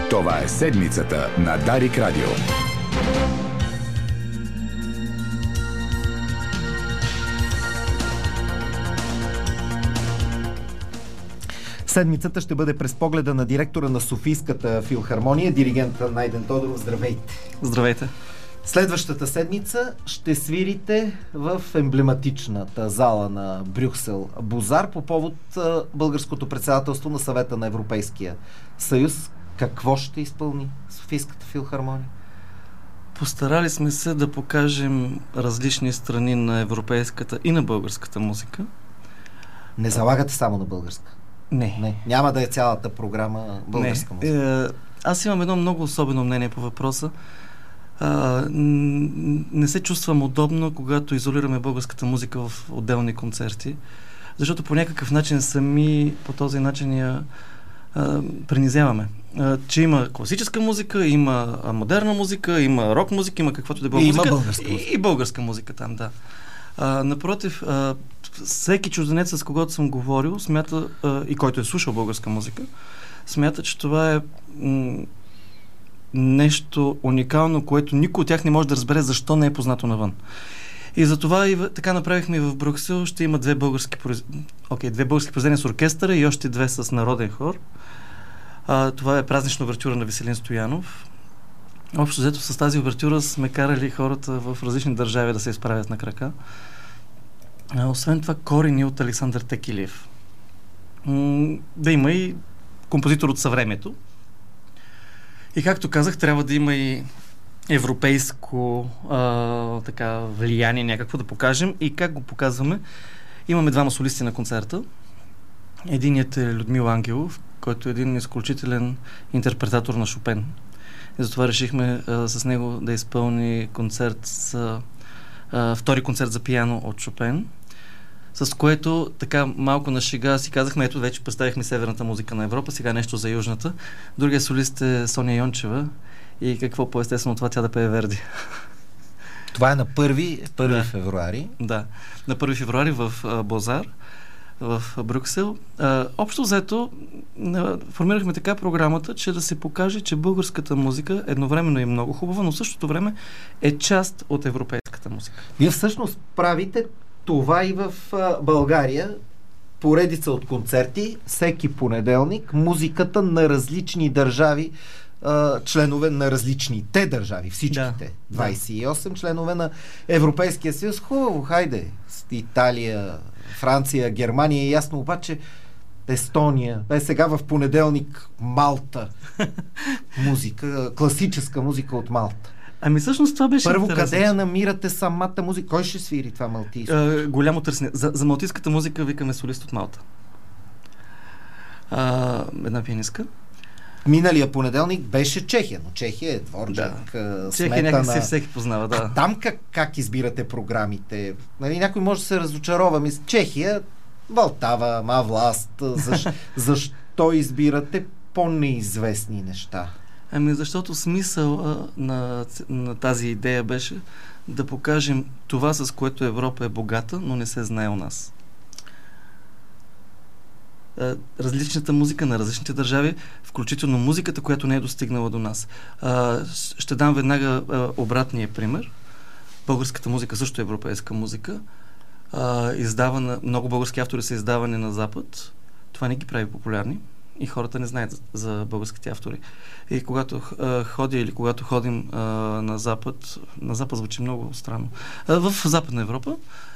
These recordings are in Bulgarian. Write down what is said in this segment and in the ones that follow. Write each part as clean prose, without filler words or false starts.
Това е седмицата на Дарик Радио. Седмицата ще бъде през погледа на директора на Софийската филхармония, диригента Найден Тодоров. Здравейте! Здравейте! Следващата седмица ще свирите в емблематичната зала на Брюксел Бозар по повод българското председателство на Съвета на Европейския съюз. Какво ще изпълни Софийската филхармония? Постарали сме се да покажем различни страни на европейската и на българската музика. Не залагате само на българска? Не. Няма да е цялата програма българска музика. Аз имам едно много особено мнение по въпроса. Не се чувствам удобно, когато изолираме българската музика в отделни концерти, защото по някакъв начин сами по този начин я принизяваме. Че има класическа музика, има модерна музика, има рок музика, има каквото да било музика. Има българска музика. И българска музика там, да. Напротив, всеки чужденец, с когото съм говорил, смята, и който е слушал българска музика, смята, че това е нещо уникално, което никой от тях не може да разбере защо не е познато навън. И затова така направихме и в Брюксел. Ще има две български произведения с оркестъра и още две с народен хор. Това е празнична увертюра на Веселин Стоянов. Общо взето с тази увертюра сме карали хората в различни държави да се изправят на крака. Освен това, корени от Александър Текилиев. Да има и композитор от съвремието. И както казах, трябва да има и европейско влияние някакво да покажем. И как го показваме? Имаме двама солисти на концерта. Единият е Людмил Ангелов, който е един изключителен интерпретатор на Шопен. И затова решихме с него да изпълни втори концерт за пиано от Шопен, с което така малко на шега си казахме, ето вече представихме северната музика на Европа, сега нещо за южната. Другия солист е Соня Йончева и какво по-естествено това тя да пее Верди. Това е на 1 февруари. Да, на 1 февруари в Бозар, в Брюксел. Общо взето формирахме така програмата, че да се покаже, че българската музика едновременно е много хубава, но в същото време е част от европейската музика. Вие всъщност правите това и в България. Поредица от концерти, всеки понеделник, музиката на различни държави, членове на различните държави, всичките. 28 членове на Европейския съюз. Хубаво, хайде. Италия, Франция, Германия, ясно, обаче Естония. Сега в понеделник Малта. Музика, класическа музика от Малта. Ами всъщност това беше първо, интересно. къде я намирате самата музика? Кой ще свири това малтийско? Голямо търсене. За малтийската музика викаме солист от Малта. Една пианистка. Миналия понеделник беше Чехия, но Чехия е Дворжак, Чехия Сметана. някакси всеки познава, да. А там как избирате програмите? Някой може да се разочарова. Чехия, Валтава, Власт. Защо избирате по-неизвестни неща? Ами защото смисъл на тази идея беше да покажем това, с което Европа е богата, но не се знае у нас. Различната музика на различните държави, включително музиката, която не е достигнала до нас. Ще дам веднага обратния пример. Българската музика също е европейска музика. Издавана, много български автори са издавани на Запад. Това не ги прави популярни и хората не знаят за българските автори. И когато ходя или когато ходим на Запад звучи много странно, в Западна Европа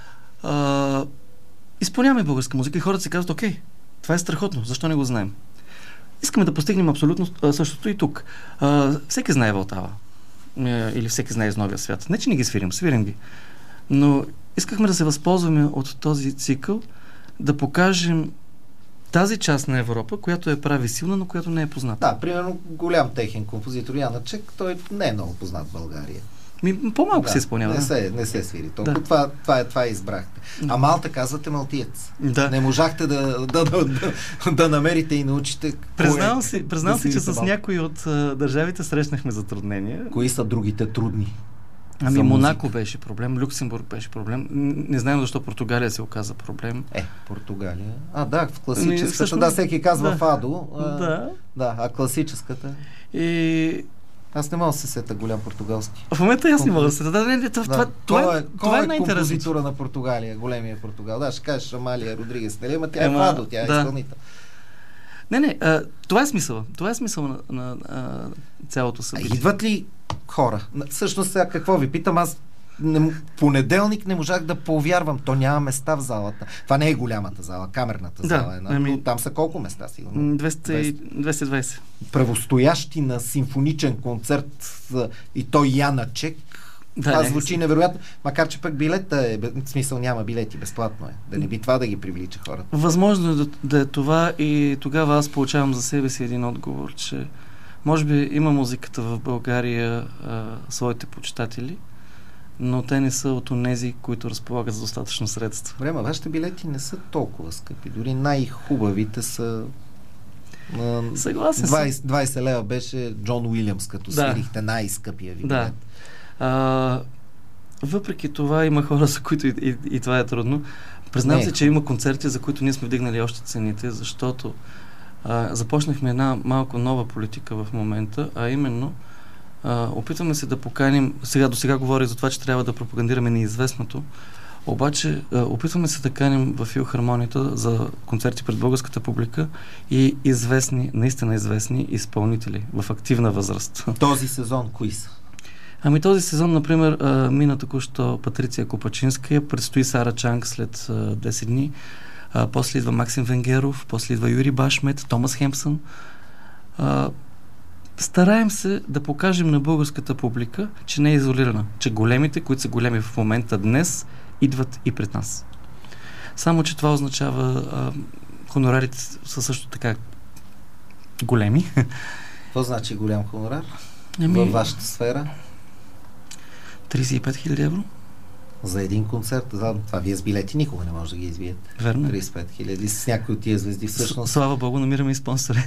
изпълняваме българска музика и хората си казват, окей, това е страхотно, защо не го знаем? Искаме да постигнем абсолютно същото и тук. Всеки знае Валтава. Или всеки знае из новия свят. Не, че не ги свирим ги. Но искахме да се възползваме от този цикъл, да покажем тази част на Европа, която я прави силна, но която не е позната. Да, примерно голям техен композитор Янъчек, той не е много познат в България. По-малко се изпълнява. Не се свири толкова. Да. Това избрахте. А Малта казвате малтиец. Да. Не можахте да намерите и научите. Признавам си, че с някои от държавите срещнахме затруднения. Кои са другите трудни? Ами Монако беше проблем, Люксембург беше проблем. Не знаем защо Португалия се оказа проблем. Португалия. Да, в класическата, всеки казва Фадо. А класическата. Аз не мога да се сета голям португалски. В момента аз не мога да се това е най-интересно. Композитора на Португалия, големия Португал. Ще кажеш Амалия Родригес, нали? Ама тя е Фадо, тя е изпълнител. Не, това е смисъл. Това е смисъл на цялото събитие. Идват ли хора? Всъщност сега какво ви питам, аз понеделник не можах да повярвам. То няма места в залата. Това не е голямата зала, камерната зала. Но там са колко места сигурно? 220. Правостоящи на симфоничен концерт и той Яначек. Това звучи невероятно. Макар че пък билета е, в смисъл няма билети, безплатно е. Да не би това да ги привлича хората. Възможно е да е това и тогава аз получавам за себе си един отговор, че може би има музиката в България своите почитатели, но те не са от онези, които разполагат за достатъчно средства. Време, вашите билети не са толкова скъпи. Дори най-хубавите са съгласен 20 лева беше Джон Уилямс, като свирихте най-скъпия ви билет. Въпреки това има хора, за които и това е трудно. Признавам се, че има концерти, за които ние сме вдигнали още цените, защото започнахме една малко нова политика в момента, а именно опитваме се да поканим, до сега говоря за това, че трябва да пропагандираме неизвестното, обаче опитваме се да каним в филхармонията за концерти пред българската публика и наистина известни изпълнители в активна възраст. Този сезон кои са? Ами този сезон, например, мина току-що Патриция Копачинска, предстои Сара Чанг след 10 дни, после идва Максим Венгеров, после идва Юри Башмет, Томас Хемпсън. Стараем се да покажем на българската публика, че не е изолирана, че големите, които са големи в момента днес, идват и пред нас. Само, че това означава хонорарите са също така големи. Какво значи голям хонорар във вашата сфера? 35 000 евро. За един концерт. Това вие с билети никога не може да ги извиете. Верно. 35 000 с някои от тия звезди всъщност. Слава Богу, намираме и спонсори.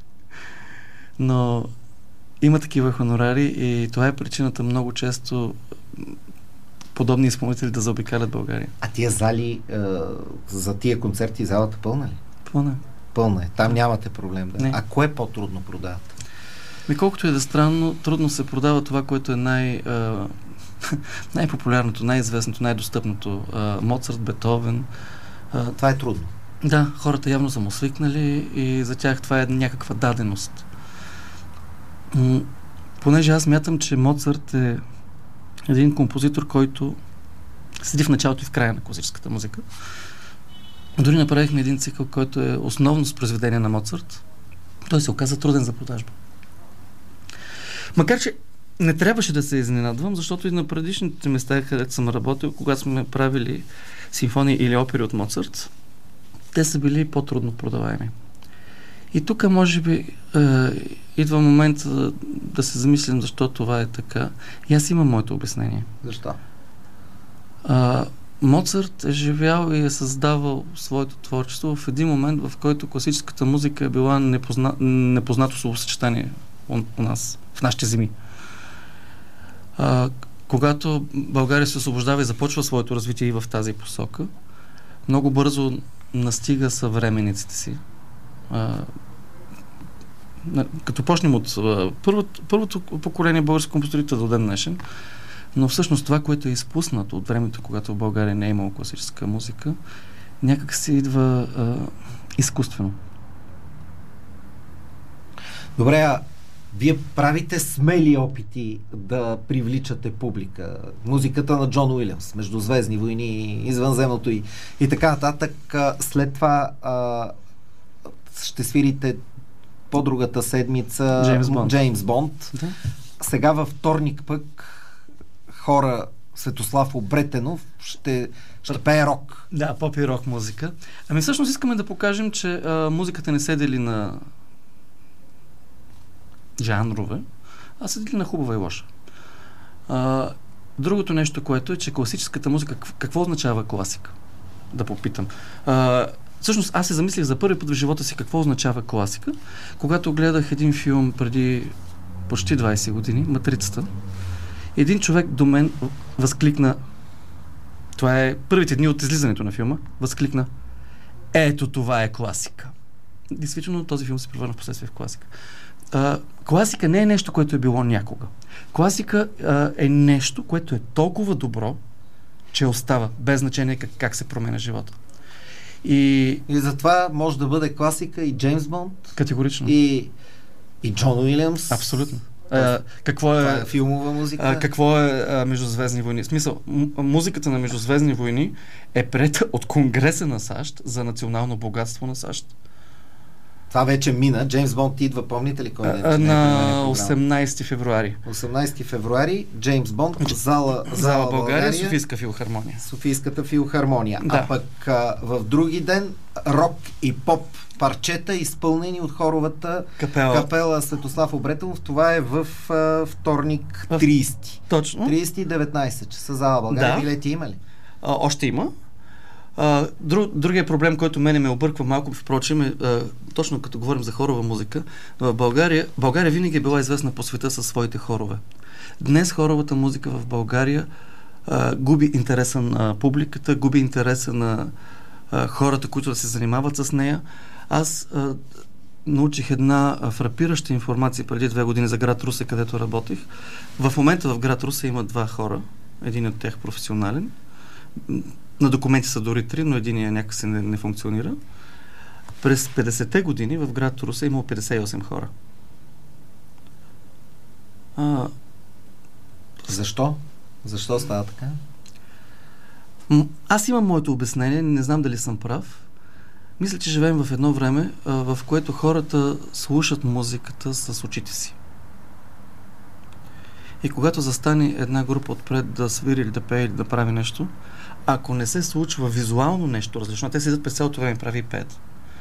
Но има такива хонорари и това е причината много често подобни изпълнители да заобикалят България. А тия зали, за тия концерти залата пълна ли? Пълна е. Там нямате проблем. Да? А кое по-трудно продавате? Колкото и да странно, трудно се продава това, което е най-популярното, най-известното, най-достъпното. Моцарт, Бетовен. Това е трудно. Да, хората явно са му свикнали и за тях това е някаква даденост. Понеже аз мятам, че Моцарт е един композитор, който седи в началото и в края на класическата музика. Дори направихме един цикъл, който е основно с произведение на Моцарт. Той се оказа труден за продажба. Макар че не трябваше да се изненадвам, защото и на предишните места, където съм работил, когато сме правили симфонии или опери от Моцарт, те са били по-трудно продаваеми. И тук може би идва момент да се замислим защо това е така. И аз имам моето обяснение. Защо? Моцарт е живял и е създавал своето творчество в един момент, в който класическата музика е била непознато словосъчетание у нас, в нашите земи. Когато България се освобождава и започва своето развитие и в тази посока, много бързо настига съвременниците си. Като почнем от първото поколение български композитори до ден днешен, но всъщност това, което е изпуснато от времето, когато в България не е имало класическа музика, някак се идва изкуствено. Добре, вие правите смели опити да привличате публика. Музиката на Джон Уилямс, Междузвездни войни, Извънземното и така нататък. След това ще свирите по-другата седмица Джеймс Бонд. Да. Сега във вторник пък хора Светослав Обретенов ще пее рок. Да, поп и рок музика. Ами всъщност искаме да покажем, че музиката не се дели на жанрове, а се дели на хубава и лоша. Другото нещо, което е, че класическата музика, какво означава класика? Да попитам. Всъщност аз се замислих за първи път в живота си какво означава класика, когато гледах един филм преди почти 20 години, Матрицата, Един човек до мен възкликна, това е първите дни от излизането на филма, възкликна: ето това е класика. Действително този филм се превърна в последствие в класика. Класика не е нещо, което е било някога. Класика е нещо, което е толкова добро, че остава, без значение как се променя живота. И затова може да бъде класика и Джеймс Бонд. Категорично. И Джон Уилямс. Абсолютно. Това е филмова музика. Какво е Междузвездни войни? В смисъл, музиката на Междузвездни войни е приета от Конгреса на САЩ за национално богатство на САЩ. Това вече мина. Джеймс Бонд идва, помните ли кой ден? На 18 февруари. 18 февруари, Джеймс Бонд, зала България, Софийска филхармония. Софийската филхармония. Да. А пък в други ден рок и поп парчета, изпълнени от хоровата капела Светослав Обретелов. Това е в вторник 30. Точно. 30 и 19 часа, зала България. Билети има ли? Още има. Другия проблем, който мене ме обърква малко, впрочем, е точно като говорим за хорова музика. В България винаги е била известна по света със своите хорове. Днес хоровата музика в България губи интереса на публиката, губи интереса на хората, които да се занимават с нея. Аз научих една фрапираща информация преди 2 години за град Русе, където работих. В момента в град Русе има 2 хора. Един от тях професионален. На документи са дори 3, но единия някакси не функционира. През 50-те години в град Русе е имало 58 хора. Защо? Защо става така? Аз имам моето обяснение, не знам дали съм прав. Мисля, че живеем в едно време, в което хората слушат музиката с очите си. И когато застане една група отпред да свири или да пее или да прави нещо, ако не се случва визуално нещо различно, те седят през цялото време и прави и пеят.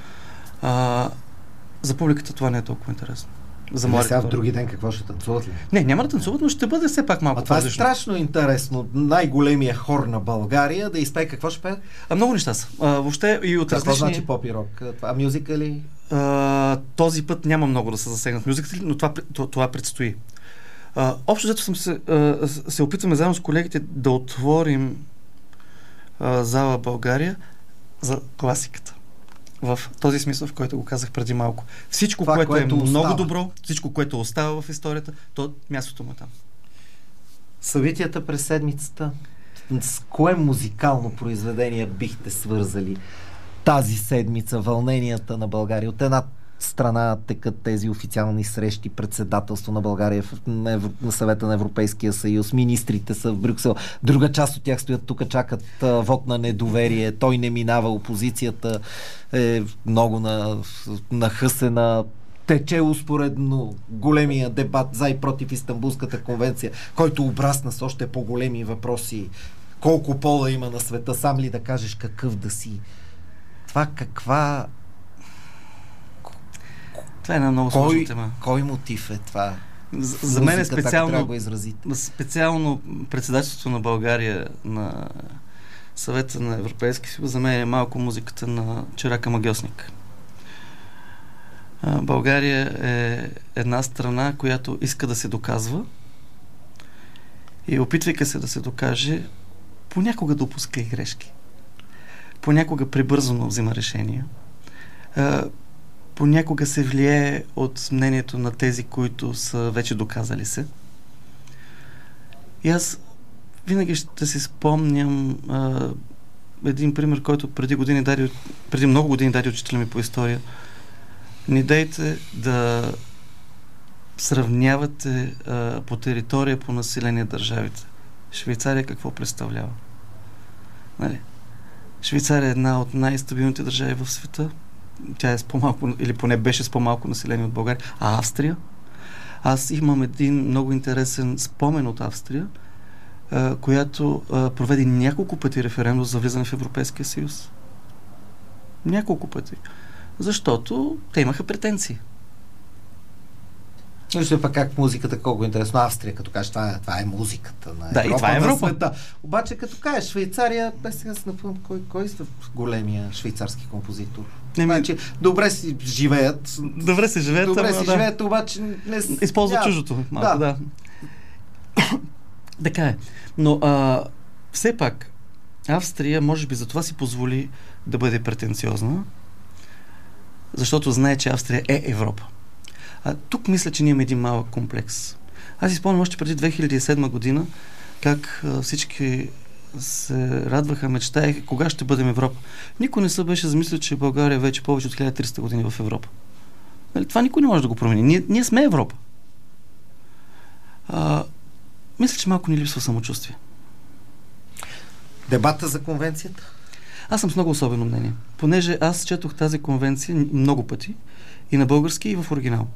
За публиката това не е толкова интересно. За сега в други ден какво ще танцуват ли? Не, няма да танцуват, но ще бъде все пак малко това по-различно. Това е страшно интересно. Най-големия хор на България да изпее какво ще пее? Много неща са. Въобще и от различни... Какво значи поп и рок? Това мюзикъл ли? Този път няма много да се засегнат мюзикъл, но това предстои. Общо взето се опитваме заедно с колегите да отворим зала България за класиката. В този смисъл, в който го казах преди малко. Всичко, което е много добро, всичко, което остава в историята, то мястото му е там. Събитията през седмицата. С кое музикално произведение бихте свързали тази седмица, вълненията на България? От една страна текат тези официални срещи, председателство на България на Съвета на Европейския съюз, министрите са в Брюксел, друга част от тях стоят тук, чакат вод на недоверие, той не минава, опозицията е много нахъсена, тече успоредно големия дебат за и против Истанбулската конвенция, който обрасна с още по-големи въпроси. Колко пола има на света, сам ли да кажеш какъв да си? Това каква... Това е една много сложна тема. Кой мотив е това? За мен е специално председателството на България на Съвета на Европейския съюз, за мен е малко музиката на Чирака Магьосник. България е една страна, която иска да се доказва и опитвайки се да се докаже, понякога допуска и грешки. Понякога прибързано взима решения. Понякога се влияе от мнението на тези, които са вече доказали се. И аз винаги ще си спомням един пример, който преди много години даде учителя ми по история. Не дейте да сравнявате по територия, по население държавите. Швейцария какво представлява? Нали? Швейцария е една от най-стабилните държави в света. Тя е с по-малко, или поне беше с по-малко население от България. А Австрия? Аз имам един много интересен спомен от Австрия, която проведе няколко пъти референдум за влизане в Европейския съюз. Няколко пъти. Защото те имаха претенции. Вижте пък как музиката, колко е интересно. Австрия, като кажеш, това е музиката на Европа, и това е Европа. На света. Обаче, като кажеш Швейцария, сега се напомням, кой е големия швейцарски композитор? Значи, добре си живеят. Добре си живеят, обаче не... Използва чуждото малко, да. Така е. Но все пак Австрия, може би, затова си позволи да бъде претенциозна, защото знае, че Австрия е Европа. Тук мисля, че ние имаме един малък комплекс. Аз си спомням още преди 2007 година, как всички се радваха, мечтаеха, кога ще бъдем Европа. Никой не се беше замислил, че България вече повече от 1300 години в Европа. Нали, това никой не може да го промени. Ние сме Европа. Мисля, че малко ни липсва самочувствие. Дебата за конвенцията? Аз съм с много особено мнение. Понеже аз четох тази конвенция много пъти, и на български, и в оригинал.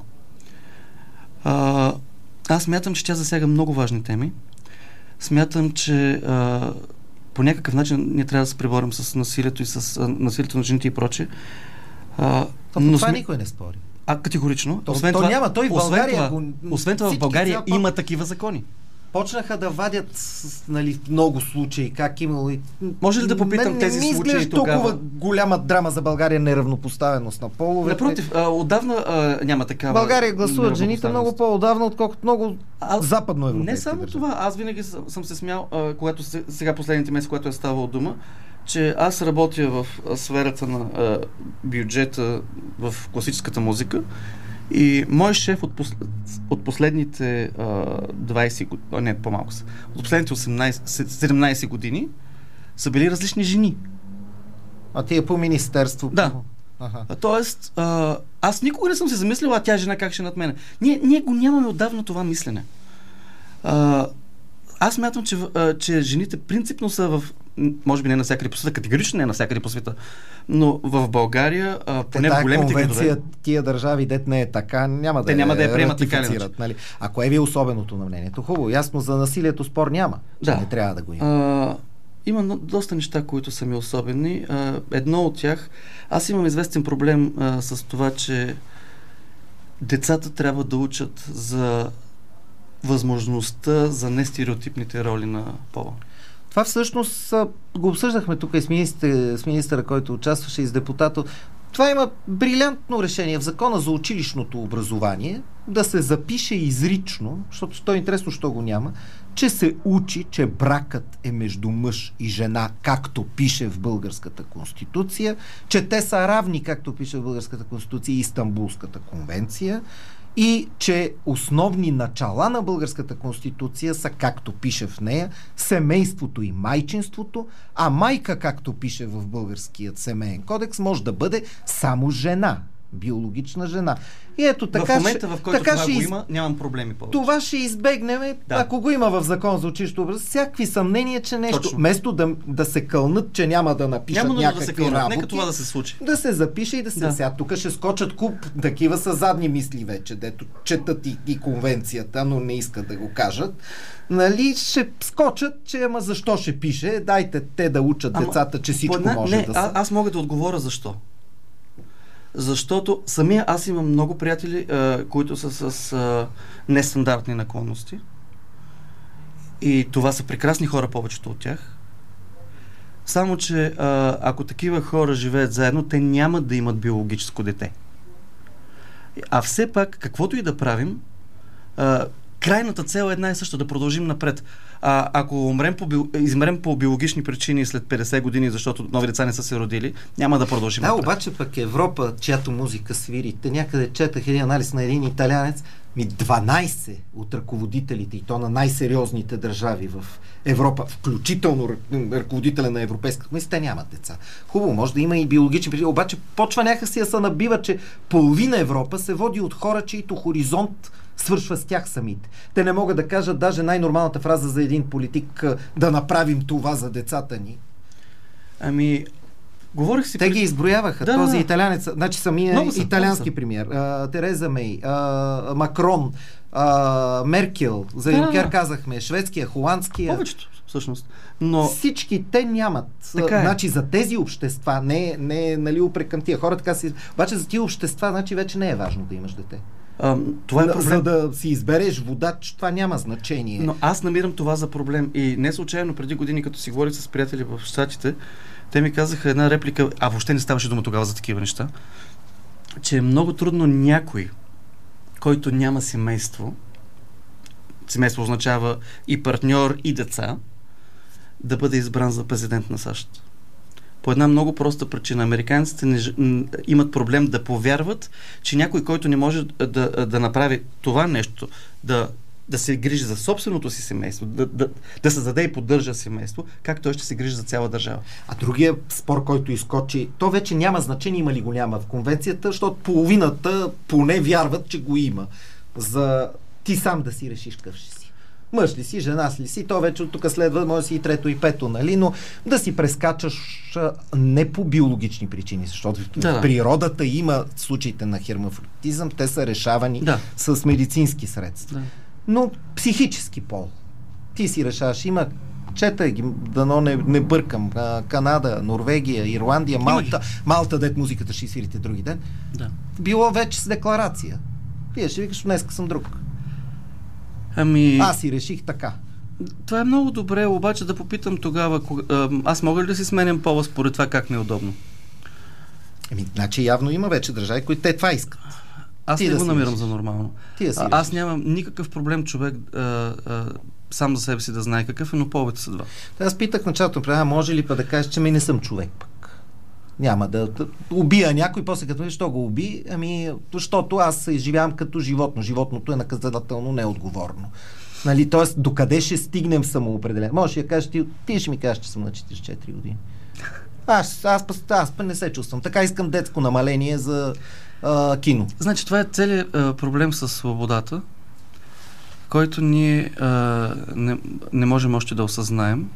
Аз смятам, че тя засяга много важни теми. Смятам, че по някакъв начин ние трябва да се преборим с насилието и с насилието на жените и прочее. Но това никой не спори. Категорично. Освен това в България има такива закони. Почнаха да вадят много случаи, как имало и... Може ли да попитам тези случаи тогава? Толкова голяма драма за България, неравнопоставеност на половете. Напротив, отдавна няма такава... България гласуват жените много по-отдавна, отколкото много западноевропейски. Не само това. Аз винаги съм се смял, когато сега последните месеци, когато е ставало дума, че аз работя в сферата на бюджета в класическата музика. И мой шеф от последните 20 години, не, по-малко са, от последните 17 години са били различни жени. А ти е по министерство? Да. Тоест, аз никога не съм се замислил, тя е жена, как ще над мене. Ние го нямаме отдавна това мислене. Аз смятам, че жените принципно са в... Може би не навсякъде по света, категорично не навсякъде по света, но в България, поне в големите градове... Тия държави, дет не е така, няма да я приемат така. Нали? Ако е ви особеното на мнението, хубаво, ясно, за насилието спор няма, че не трябва да го има. Има доста неща, които са ми особени. Едно от тях, аз имам известен проблем с това, че децата трябва да учат за възможността за нестереотипните роли на пола. Това всъщност го обсъждахме тук и с министъра, който участваше, и с депутата. Това има брилянтно решение в Закона за училищното образование да се запише изрично, защото то е интересно, що го няма, че се учи, че бракът е между мъж и жена, както пише в Българската конституция, че те са равни, както пише в Българската конституция и Истанбулската конвенция, и че основни начала на Българската конституция са, както пише в нея, семейството и майчинството, а майка, както пише в Българският семейен кодекс, може да бъде само жена, биологична жена. И ето така... В момента, в който това го има, нямам проблеми повече. Това ще избегнем, ако го има в Закон за училището образование, всякакви съмнения, че нещо... Вместо да се кълнат, че няма да напишат някакви работи. Нека това да се случи. Да се запише и да се... Сега тук ще скочат куп, такива са задни мисли вече, дето четат и конвенцията, но не искат да го кажат. Нали, ще скочат, че ама защо ще пише? Дайте те да учат децата, че всичко може да са. Аз мога да отговоря защо. Защото самия аз имам много приятели, които са с нестандартни наклонности. И това са прекрасни хора, повечето от тях. Само, че ако такива хора живеят заедно, те няма да имат биологическо дете. А все пак, каквото и да правим, крайната цел е една и съща, да продължим напред. Ако измрем по биологични причини след 50 години, защото нови деца не са се родили, няма да продължим напред. Обаче пък Европа, чиято музика свири, те някъде четах един анализ на един италианец, 12 от ръководителите, и то на най-сериозните държави в Европа, включително ръководителя на Европейската комисия, те нямат деца. Хубаво, може да има и биологични причини, обаче почва някакси да се набива, че половина Европа се води от хора, чието хоризонт свършва с тях самите. Те не могат да кажат даже най-нормалната фраза за един политик: да направим това за децата ни. Говорих си... Те ги изброяваха. Този италянец, значи самия италиански премиер, Тереза Мей, Макрон, Меркел, за Юнкер казахме, шведския, холандския. Повечето, всъщност. Но... Всички те нямат. Значи за тези общества, не нали, упрек към тия хора, така си... Обаче за тия общества, значи вече не е важно да имаш дете. Това е проблем. За да си избереш водач, това няма значение. Но аз намирам това за проблем. И не случайно преди години, като си говорих с приятели в Щатите, те ми казаха една реплика, въобще не ставаше дума тогава за такива неща, че е много трудно някой, който няма семейство, семейство означава и партньор, и деца, да бъде избран за президент на САЩ. По една много проста причина. Американците имат проблем да повярват, че някой, който не може да направи това нещо, да се грижи за собственото си семейство, да създаде и поддържа семейство, как той ще се грижи за цяла държава. А другия спор, който изкочи, то вече няма значение, има ли го няма в конвенцията, защото половината поне вярват, че го има. За ти сам да си решиш какъв ще си. Мъж ли си, жена ли си, то вече от тук следва, може да си и трето и пето, нали, но да си прескачаш не по биологични причини, защото в природата има случаите на хермафродитизъм, те са решавани с медицински средства. Да. Но психически пол. Ти си решаваш, има чета ги, дано не бъркам, Канада, Норвегия, Ирландия, Малта, дет музиката ще свирите други ден. Да. Било вече с декларация. Вие ще викаш, днеска съм друг. Аз си реших така. Това е много добре, обаче да попитам тогава, аз мога ли да си сменям пола според това как ми е удобно? Значи явно има вече държави, които те това искат. Аз не го намирам за нормално. Аз нямам никакъв проблем човек сам за себе си да знае какъв е, но повече са два. Аз питах началото, може ли па да кажеш, че не съм човек пък? Няма да убия някой, после като защо го уби? Защото аз се изживявам като животно. Животното е наказателно неотговорно. Нали, т.е. докъде ще стигнем самоопределен? Може да кажеш, ти ще ми кажеш, че съм на 44 години. Аз не се чувствам. Така искам детско намаление за кино. Значи това е целият проблем с свободата, който ние не можем още да осъзнаем.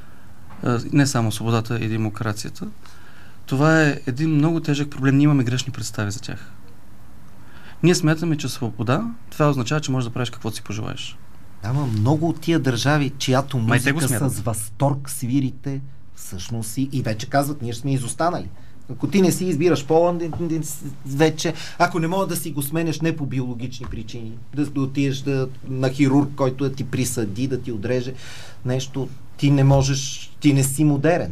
Не само свободата и демокрацията. Това е един много тежък проблем. Ние имаме грешни представи за тях. Ние смятаме, че свобода, това означава, че можеш да правиш каквото си пожелаеш. Ама много от тия държави, чиято музика с възторг свирите, всъщност и вече казват, ние сме изостанали. Ако ти не си избираш пола, вече, ако не мога да си го сменеш не по биологични причини, да отидеш на хирург, който да ти присъди, да ти отреже нещо, ти не можеш, ти не си модерен.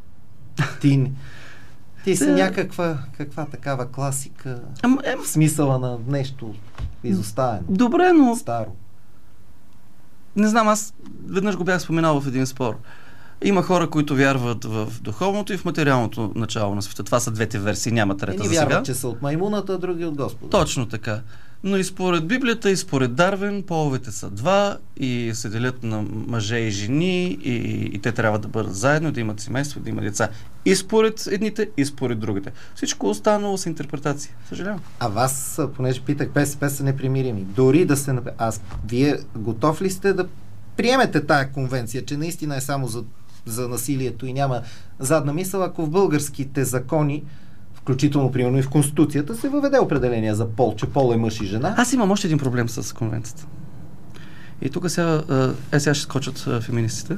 Ти си някаква такава класика в смисъла на нещо изоставено. Добре, но... Старо. Не знам, аз веднъж го бях споменал в един спор. Има хора, които вярват в духовното и в материалното начало на света. Това са двете версии, няма трета за сега. Вярват, че са от маймуната, а други от Господа. Точно така. Но и според Библията, и според Дарвин, половете са два и се делят на мъже и жени и те трябва да бъдат заедно, да имат семейство, да имат деца. И според едните, и според другите. Всичко останало с интерпретация. Съжалявам. А вас, понеже питах, БСП са непримирими. Дори да се... Вие готов ли сте да приемете тая конвенция, че наистина е само за насилието и няма задна мисъл, ако в българските закони, включително, примерно и в Конституцията, се въведе определение за пол, че пол е мъж и жена? Аз имам още един проблем с конвенцията. И тук сега ще скочат феминистите.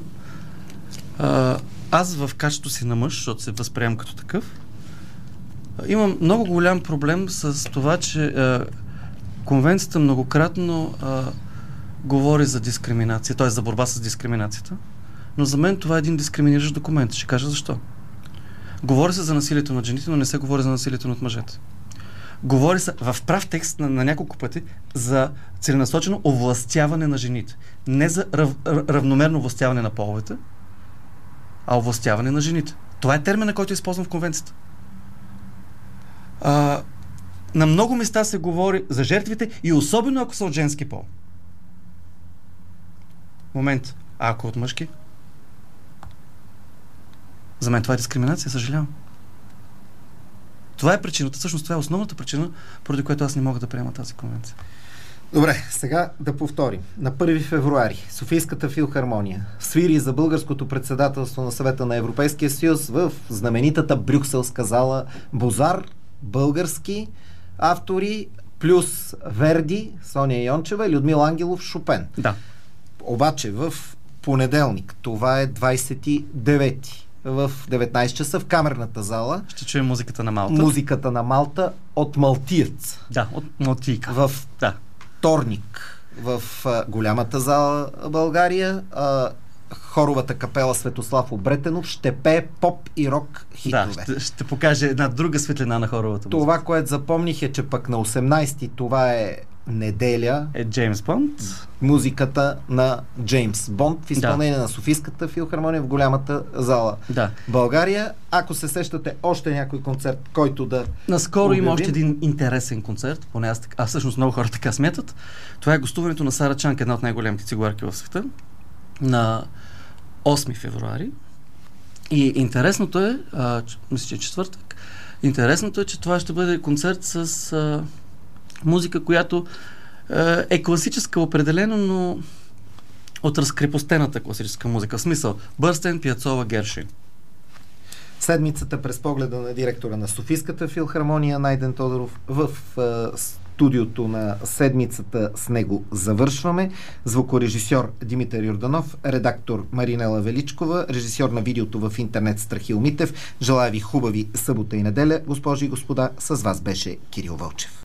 Аз в качеството си на мъж, защото се възприемам като такъв, имам много голям проблем с това, че конвенцията многократно говори за дискриминация, т.е. за борба с дискриминацията. Но за мен това е един дискриминиращ документ. Ще кажа защо. Говори се за насилието над жените, но не се говори за насилието над мъжете. Говори се в прав текст на няколко пъти за целенасочено овластяване на жените. Не за равномерно овластяване на половете, а овластяване на жените. Това е термина, който е използван в конвенцията. На много места се говори за жертвите и особено ако са от женски пол. Момент. А ако от мъжки? За мен това е дискриминация, съжалявам. Това е причината, всъщност това е основната причина, поради която аз не мога да приема тази конвенция. Добре, сега да повторим. На 1 февруари Софийската филхармония свири за българското председателство на Съвета на Европейския съюз в знаменитата брюкселска зала Бозар, български автори, плюс Верди, Соня Йончева и Людмил Ангелов, Шопен. Да. Обаче в понеделник, това е 29-ти, в 19 часа в камерната зала. Ще чуем музиката на Малта. Музиката на Малта от малтиец. Да, от малтийка. В вторник в голямата зала България хоровата капела Светослав Обретенов ще пее поп и рок хитове. Да, ще покаже една друга светлина на хоровата музика. Това, което запомних е, че пък на 18-ти това е неделя е Джеймс Бонд. Музиката на Джеймс Бонд в изпълнение на Софийската филхармония в голямата зала. Да. България, ако се сещате още някой концерт, който да наскоро обявим. има още един интересен концерт, поне аз всъщност много хора така смятат. Това е гостуването на Сара Чанк, една от най-големите цигуларки в света, на 8 февруари. И интересното е, мисля, че четвъртък, интересното е, че това ще бъде концерт с музика, която е класическа определено, но от разкрепостената класическа музика. В смисъл, Бърстен, Пиацола, Гершвин. Седмицата през погледа на директора на Софийската филхармония Найден Тодоров. В студиото на седмицата с него завършваме. Звукорежисьор Димитър Йорданов, редактор Маринела Величкова, режисьор на видеото в интернет Страхил Митев. Желая ви хубави събота и неделя, госпожи и господа. С вас беше Кирил Вълчев.